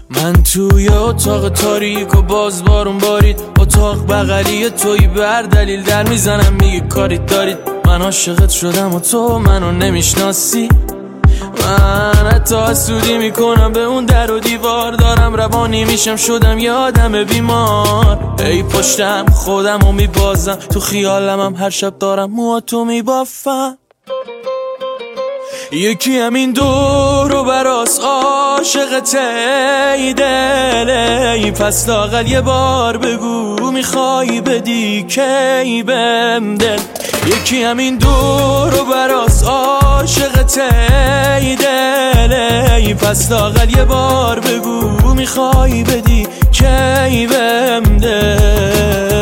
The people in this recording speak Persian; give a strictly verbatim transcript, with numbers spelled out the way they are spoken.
من توی اتاق تاریک و باز بارون بارید، اتاق بغلی توی بر دلیل در میزنم میگه کاریت دارید. من عاشقت شدم و تو منو نمیشناسی. من حتی حسودی میکنم به اون در و دیوار، دارم روانی میشم شدم یه آدم بیمار. ای پشتم خودم رو میبازم، تو خیالم هم هر شب دارم موهاتو میبافم. یکی همین دور و براس عاشقت ای دل، ای پس لااقل یه بار بگو میخوای بدی کی بهم دل. یکی همین دور و براس عاشقت ای دل، ای پس لااقل یه بار بگو میخوای بدی کی بهم دل.